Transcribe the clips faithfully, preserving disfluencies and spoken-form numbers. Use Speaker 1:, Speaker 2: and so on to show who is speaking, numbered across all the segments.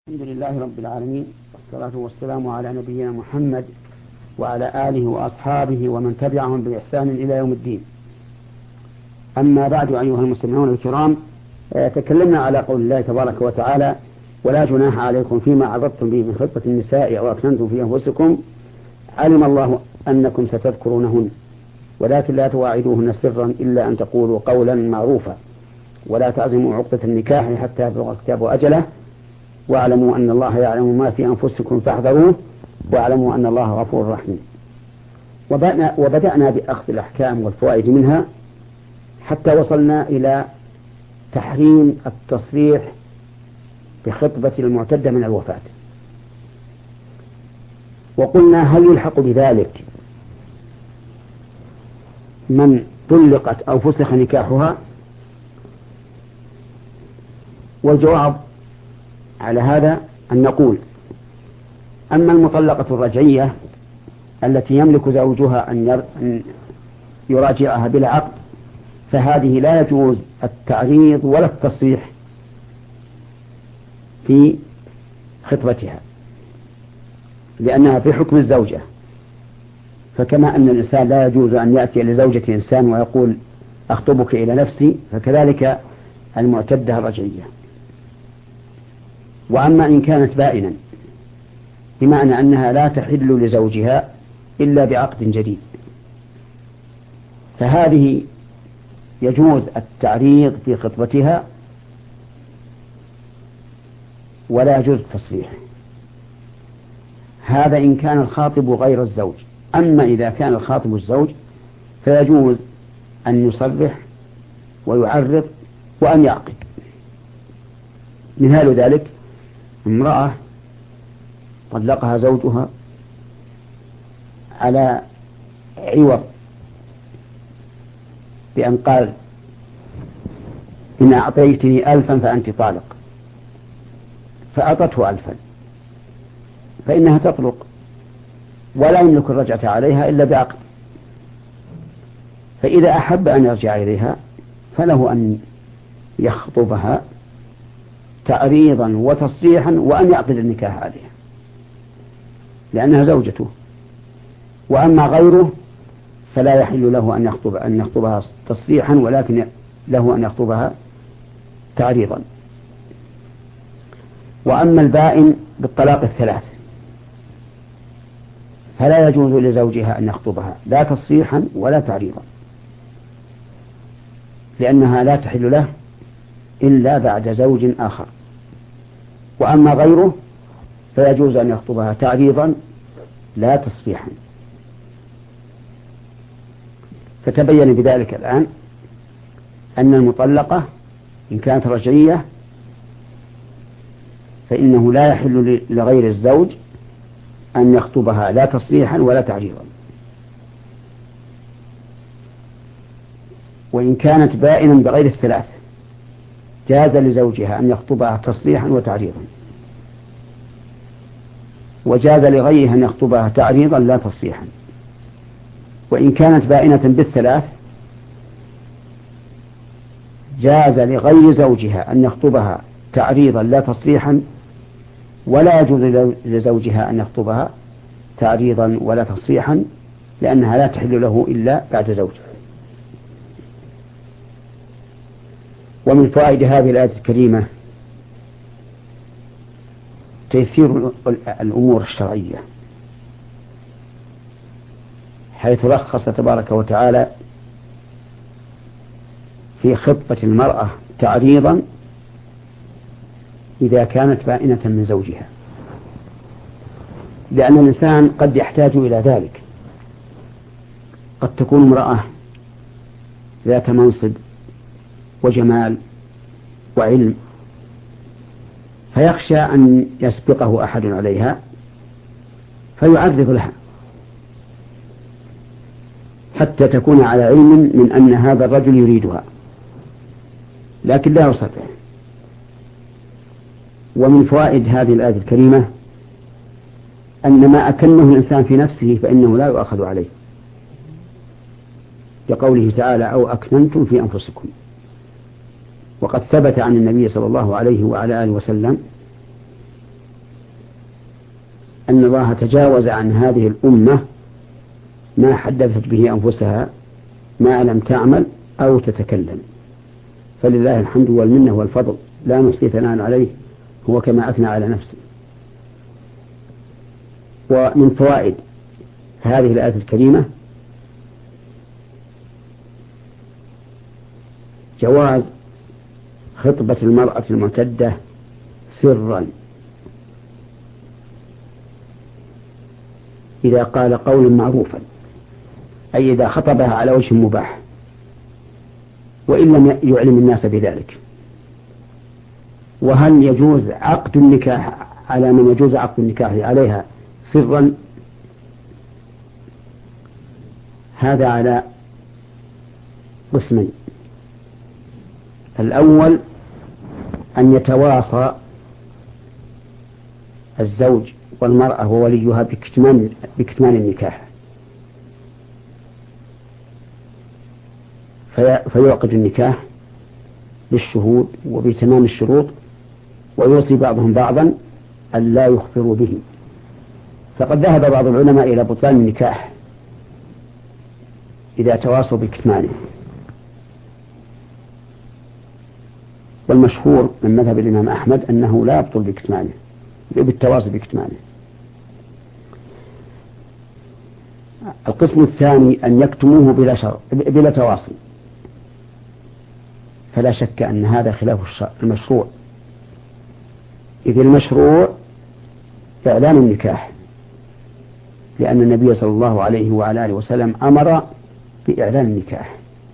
Speaker 1: الحمد لله رب العالمين، والصلاة والسلام على نبينا محمد وعلى آله وأصحابه ومن تبعهم بإحسان إلى يوم الدين. أما بعد، أيها المستمعون الكرام، تكلمنا على قول الله تبارك وتعالى: ولا جناح عليكم فيما عرضتم به من خطبة النساء أو أكننتم في أنفسكم، علم الله أنكم ستذكرونهن ولكن لا تواعدوهن سرا إلا أن تقولوا قولا معروفا ولا تعزموا عقدة النكاح حتى يبلغ الكتاب أجله واعلموا أن الله يعلم ما في أنفسكم فاحذروه واعلموا أن الله غفور رحيم. وبدأنا بأخذ الأحكام والفوائد منها حتى وصلنا إلى تحريم التصريح بخطبة المعتدة من الوفاة، وقلنا: هل يلحق بذلك من طلقت أو فسخ نكاحها؟ والجواب على هذا أن نقول: أما المطلقة الرجعية التي يملك زوجها أن يراجعها بلا عقد، فهذه لا يجوز التعريض ولا التصريح في خطبتها، لأنها في حكم الزوجة. فكما أن الإنسان لا يجوز أن يأتي لزوجة إنسان ويقول: أخطبك إلى نفسي، فكذلك المعتدة الرجعية. وأما إن كانت بائنا، بمعنى أنها لا تحل لزوجها إلا بعقد جديد، فهذه يجوز التعريض في خطبتها ولا يجوز التصريح. هذا إن كان الخاطب غير الزوج. أما إذا كان الخاطب الزوج فيجوز أن يصرح ويعرض وأن يعقد. مثال ذلك: امرأة طلقها زوجها على عوض بأن قال: إن أعطيتني ألفا فأنت طالق، فأعطته ألفا، فإنها تطلق ولا يملك الرجعة عليها إلا بعقد. فإذا أحب أن يرجع إليها فله أن يخطبها تعريضا وتصريحا وأن يعقد النكاح عليها، لأنها زوجته. وأما غيره فلا يحل له أن يخطب أن يخطبها تصريحا، ولكن له أن يخطبها تعريضا. وأما البائن بالطلاق الثلاث فلا يجوز لزوجها أن يخطبها لا تصريحا ولا تعريضا، لأنها لا تحل له إلا بعد زوج آخر. وأما غيره فيجوز أن يخطبها تعريضا لا تصريحا. فتبين بذلك الآن أن المطلقة إن كانت رجعية فإنه لا يحل لغير الزوج أن يخطبها لا تصريحا ولا تعريضا. وإن كانت بائنا بغير الثلاث جاز لزوجها أن يخطبها تصريحا وتعريضا، وجاز لغيرها أن يخطبها تعريضا لا تصريحا. وإن كانت بائنة بالثلاث جاز لغير زوجها أن يخطبها تعريضا لا تصريحا، ولا يجوز لزوجها أن يخطبها تعريضا ولا تصريحا، لأنها لا تحل له إلا بعد زوجها. ومن فوائد هذه الآية الكريمة تيسير الأمور الشرعية، حيث رخص تبارك وتعالى في خطبة المرأة تعريضا إذا كانت بائنة من زوجها، لأن الإنسان قد يحتاج إلى ذلك. قد تكون امرأة ذات منصب وجمال وعلم، فيخشى أن يسبقه أحد عليها فيعرض لها حتى تكون على علم من أن هذا الرجل يريدها، لكن لا يصرح. ومن فوائد هذه الآية الكريمة أن ما أكنه الإنسان في نفسه فإنه لا يؤخذ عليه، لقوله تعالى: أو أكننتم في أنفسكم. وقد ثبت عن النبي صلى الله عليه وعلى آله وسلم أن الله تجاوز عن هذه الأمة ما حدثت به أنفسها ما لم تعمل أو تتكلم، فلله الحمد والمنة والفضل، لا نحصي ثناء عليه، هو كما أثنى على نفسه. ومن فوائد هذه الآية الكريمة جواز خطبة المرأة المعتدة سرا إذا قال قولا معروفا، أي إذا خطبها على وجه مباح وإن لم يعلم الناس بذلك. وهل يجوز عقد النكاح على من يجوز عقد النكاح عليها سرا؟ هذا على قسمين. الأول أن يتواصى الزوج والمرأة ووليها بكتمان, بكتمان النكاح، في فيعقد النكاح بالشهود وبتمام الشروط، ويوصي بعضهم بعضا أن لا يخبروا به. فقد ذهب بعض العلماء إلى بطلان النكاح إذا تواصوا بكتمانه، والمشهور من مذهب الإمام أحمد أنه لا يبطل بكتمانه بالتواصي بكتمانه. القسم الثاني أن يكتموه بلا, شر... بلا تواصي، فلا شك أن هذا خلاف المشروع، إذ المشروع إعلان النكاح، لأن النبي صلى الله عليه وعلى آله وسلم أمر بإعلان النكاح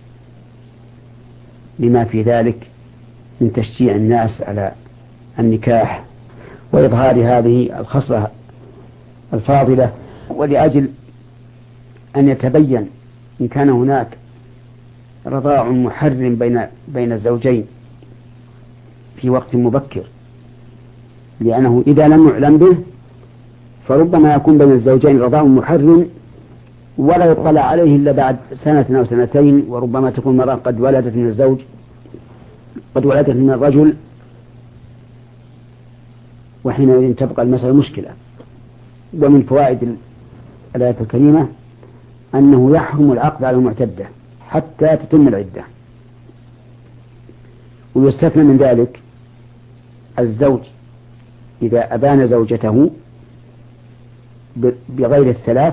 Speaker 1: لما في ذلك من تشجيع الناس على النكاح وإظهار هذه الخصلة الفاضلة، ولأجل أن يتبين إن كان هناك رضاع محرم بين بين الزوجين في وقت مبكر، لأنه إذا لم يعلم به فربما يكون بين الزوجين رضاع محرم ولا يطلع عليه إلا بعد سنة أو سنتين، وربما تكون مرأة قد ولدت من الزوج قد ولدت من الرجل، وحينئذ تبقى المسألة مشكلة. ومن فوائد الآية الكريمة أنه يحرم العقد على المعتدة حتى تتم العدة، ويستثنى من ذلك الزوج إذا أبان زوجته بغير الثلاث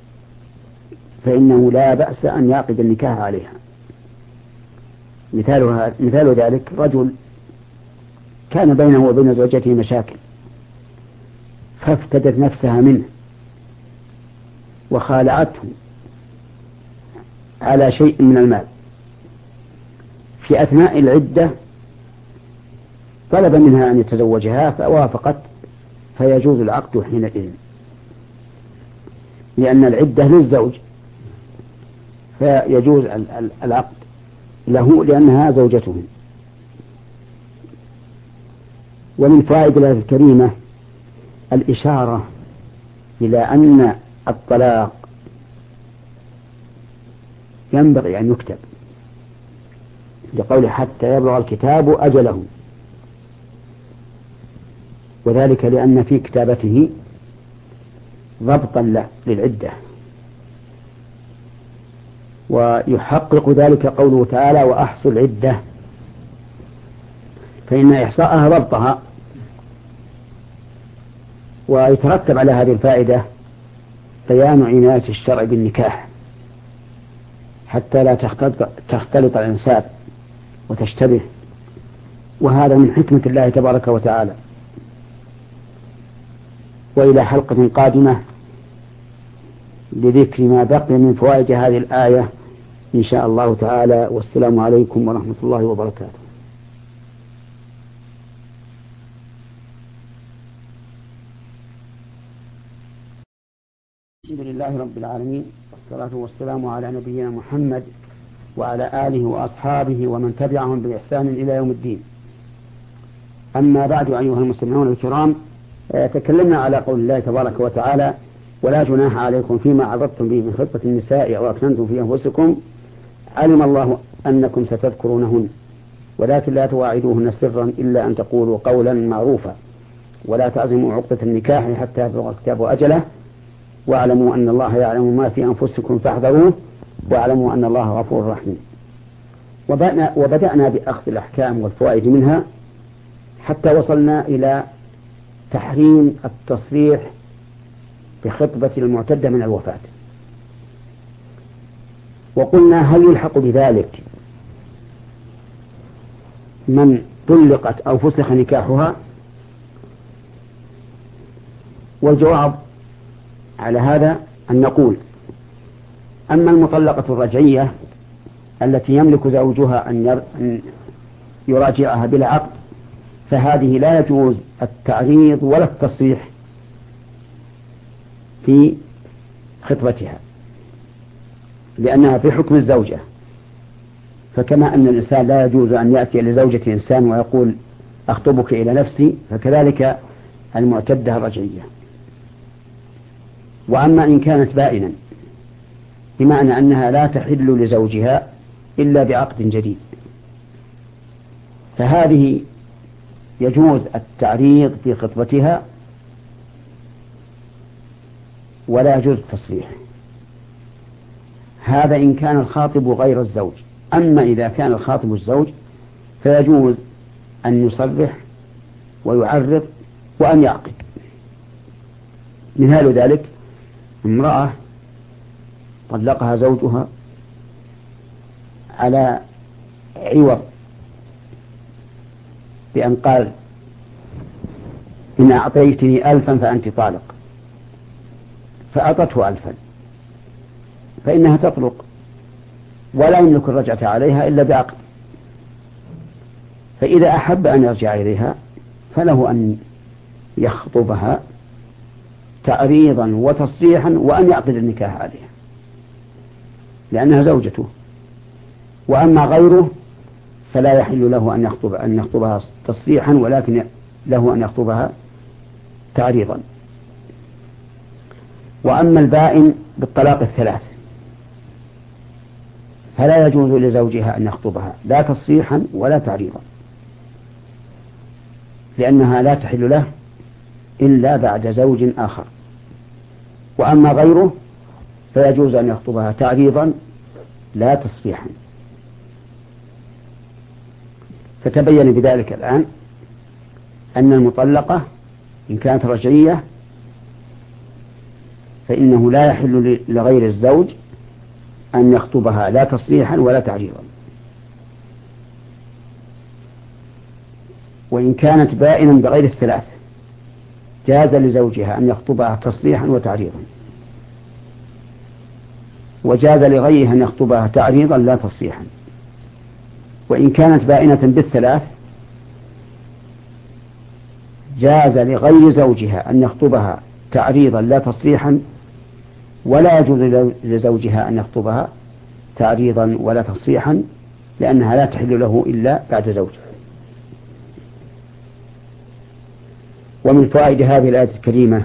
Speaker 1: فإنه لا بأس أن يعقد النكاح عليها. مثالها مثال ذلك رجل كان بينه وبين زوجته مشاكل فافتدت نفسها منه وخالعته على شيء من المال، في أثناء العدة طلب منها أن يتزوجها فوافقت، فيجوز العقد حينئذ، لأن العدة للزوج فيجوز العقد له لأنها زوجته. ومن فوائد الآية الكريمة الإشارة إلى أن الطلاق ينبغي أن يكتب، لقول حتى يبلغ الكتاب أجله، وذلك لأن في كتابته ضبطا له للعدة، ويحقق ذلك قوله تعالى وأحصوا العدة، فإن إحصاءها ضبطها. ويترتب على هذه الفائدة بيان عناية الشرع بالنكاح حتى لا تختلط, تختلط الأنساب وتشتبه، وهذا من حكمة الله تبارك وتعالى. وإلى حلقة قادمة بذكر ما بقي من فوائد هذه الآية إن شاء الله تعالى، والسلام عليكم ورحمة الله وبركاته. الحمد لله رب العالمين، والصلاة والسلام على نبينا محمد وعلى آله وأصحابه ومن تبعهم بإحسان إلى يوم الدين. أما بعد أيها المستمعون الكرام، تكلمنا على قول الله تبارك وتعالى ولا جناح عليكم فيما عرضتم به من خطبة النساء أو أكننتم في أنفسكم علم الله أنكم ستذكرونهن ولكن لا تواعدوهن سرا إلا أن تقولوا قولا معروفا. ولا تعزموا عقدة النكاح حتى يبلغ الكتاب أجله واعلموا أن الله يعلم ما في أنفسكم فاحذروه واعلموا أن الله غفور رحيم. وبدأنا بأخذ الأحكام والفوائد منها حتى وصلنا إلى تحريم التصريح بخطبة المعتدة من الوفاة. وقلنا هل يلحق بذلك من طلقت أو فسخ نكاحها؟ والجواب على هذا أن نقول أما المطلقة الرجعية التي يملك زوجها أن يراجعها بلا عقد فهذه لا يجوز التعريض ولا التصريح في خطبتها لأنها في حكم الزوجة. فكما أن الإنسان لا يجوز أن يأتي لزوجة إنسان ويقول أخطبك إلى نفسي فكذلك المعتدة الرجعية. وأما إن كانت بائنا بمعنى أنها لا تحل لزوجها إلا بعقد جديد فهذه يجوز التعريض في خطبتها ولا يجوز التصريح. هذا إن كان الخاطب غير الزوج. أما إذا كان الخاطب الزوج فيجوز أن يصرح ويعرض وأن يعقد. مثال ذلك امرأة طلقها زوجها على عوض بأن قال إن أعطيتني ألفا فأنت طالق فأعطته ألفا فإنها تطلق ولا يملك الرجعة عليها إلا بعقد. فإذا أحب أن يرجع إليها فله أن يخطبها تعريضا وتصريحا وأن يعقد النكاح عليها لأنها زوجته. وأما غيره فلا يحل له أن يخطب أن يخطبها تصريحا ولكن له أن يخطبها تعريضا. وأما البائن بالطلاق الثلاث فلا يجوز لزوجها أن يخطبها لا تصريحا ولا تعريضا لأنها لا تحل له إلا بعد زوج آخر. وأما غيره فيجوز أن يخطبها تعريضا لا تصريحا. فتبين بذلك الآن أن المطلقة إن كانت رجعية فإنه لا يحل لغير الزوج أن يخطبها لا تصريحا ولا تعريضا. وإن كانت بائنا بغير الثلاث جاز لزوجها أن يخطبها تصريحا وتعريضا وجاز لغيرها أن يخطبها تعريضا لا تصريحا. وإن كانت بائنة بالثلاث جاز لغير زوجها أن يخطبها تعريضا لا تصريحا ولا يجوز لزوجها أن يخطبها تعريضا ولا تصريحا لأنها لا تحل له إلا بعد زوجها. ومن فوائد هذه الآية الكريمة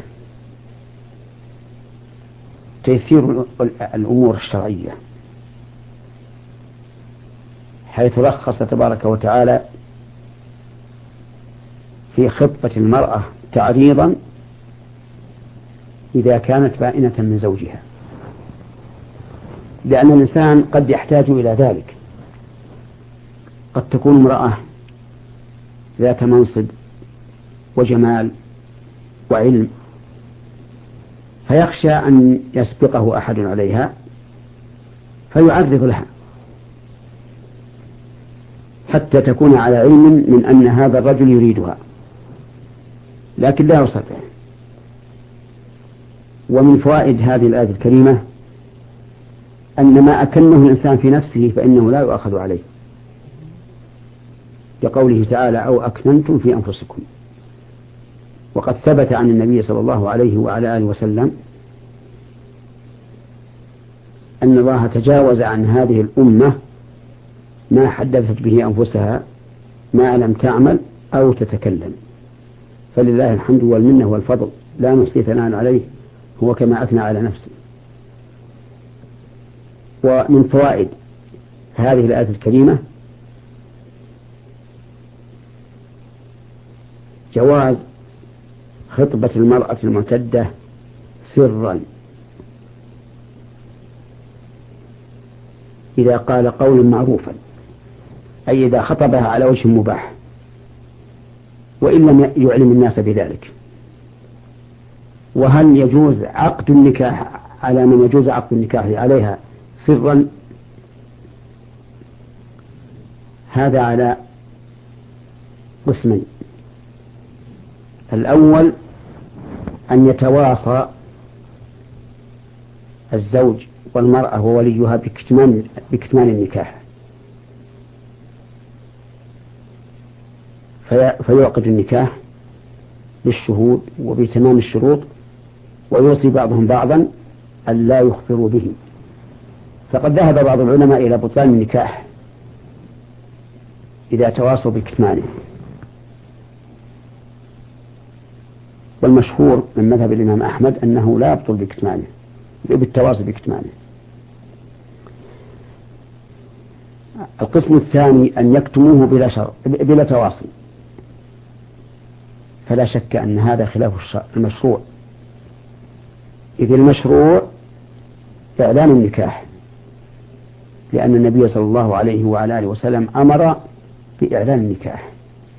Speaker 1: تيسير الأمور الشرعية حيث رخص تبارك وتعالى في خطبة المرأة تعريضا إذا كانت بائنة من زوجها لأن الإنسان قد يحتاج إلى ذلك. قد تكون امرأة ذات منصب وجمال وعلم فيخشى أن يسبقه أحد عليها فيعرض لها حتى تكون على علم من أن هذا الرجل يريدها لكن لا يصرح. ومن فوائد هذه الآية الكريمة أن ما أكنه الإنسان في نفسه فإنه لا يؤخذ عليه لقوله تعالى أو أكننتم في أنفسكم. وقد ثبت عن النبي صلى الله عليه وعلى آله وسلم أن الله تجاوز عن هذه الأمة ما حدثت به أنفسها ما لم تعمل أو تتكلم فلله الحمد والمنة والفضل لا نحصي ثناء عليه هو كما أثنى على نفسه. ومن فوائد هذه الآية الكريمة جواز خطبة المرأة المعتدة سرا إذا قال قولا معروفا، أي إذا خطبها على وجه مباح وإن لم يعلم الناس بذلك. وهل يجوز عقد النكاح على من يجوز عقد النكاح عليها سرا؟ هذا على قسمين. الأول أن يتواصى الزوج والمرأة ووليها بكتمان, بكتمان النكاح، في فيعقد النكاح بالشهود وبتمام الشروط، ويوصي بعضهم بعضا أن لا يخبروا به. فقد ذهب بعض العلماء إلى بطلان النكاح إذا تواصوا بكتمانه، والمشهور من مذهب الإمام أحمد أنه لا يبطل بكتمانه بالتواصي بكتمانه. القسم الثاني أن يكتموه بلا شر بلا تواصي، فلا شك أن هذا خلاف المشروع، إذ المشروع إعلان النكاح، لأن النبي صلى الله عليه وعلى آله وسلم أمر بإعلان النكاح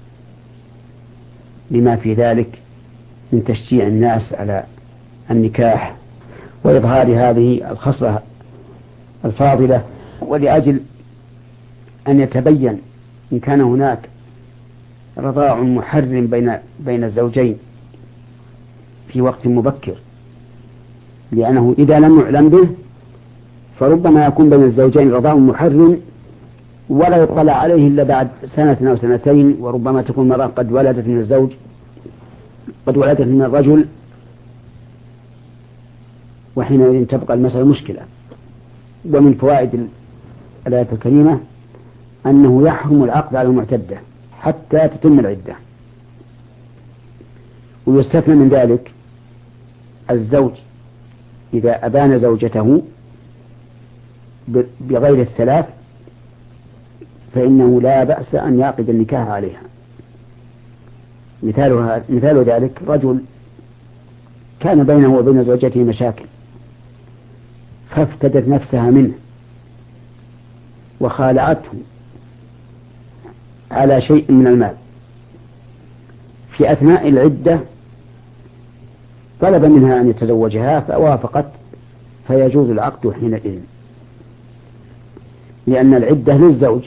Speaker 1: لما في ذلك من تشجيع الناس على النكاح وإظهار هذه الخصلة الفاضلة، ولأجل أن يتبين إن كان هناك رضاع محرم بين بين الزوجين في وقت مبكر، لأنه إذا لم يعلم به فربما يكون بين الزوجين رضاع محرم ولا يطلع عليه إلا بعد سنة أو سنتين، وربما تكون مرأة قد ولدت من الزوج قد ولدت من الرجل، وحينئذ تبقى المسألة مشكلة. ومن فوائد الآية الكريمة أنه يحرم العقد على المعتدة حتى تتم العدة، ويستثنى من ذلك الزوج إذا أبان زوجته بغير الثلاث فإنه لا بأس أن يعقد النكاح عليها. مثالها مثال ذلك رجل كان بينه وبين زوجته مشاكل فافتدت نفسها منه وخالعته على شيء من المال، في أثناء العدة طلب منها أن يتزوجها فوافقت، فيجوز العقد حينئذ، لأن العدة للزوج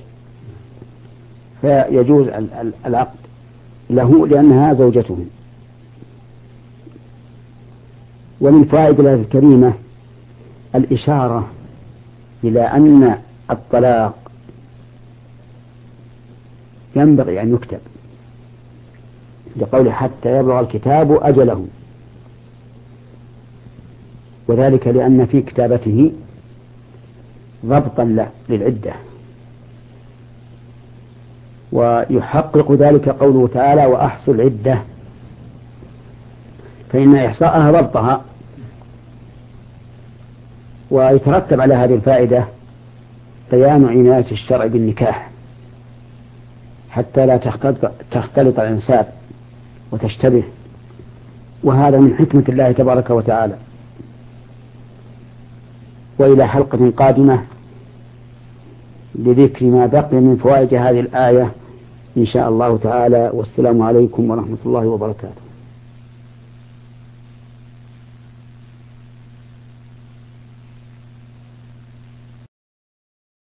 Speaker 1: فيجوز العقد له لأنها زوجته. ومن فوائد الآية الكريمة الإشارة إلى أن الطلاق ينبغي أن يكتب، لقول حتى يبلغ الكتاب أجله، وذلك لأن في كتابته ضبطا للعدة، ويحقق ذلك قوله تعالى وأحصوا العدة، فإن إحصاءها ضبطها. ويترتب على هذه الفائدة بيان عناية الشرع بالنكاح حتى لا تختلط, تختلط الأنساب وتشتبه، وهذا من حكمة الله تبارك وتعالى. وإلى حلقة قادمة لذكر ما بقي من فوائد هذه الآية إن شاء الله تعالى، والسلام عليكم ورحمة الله وبركاته.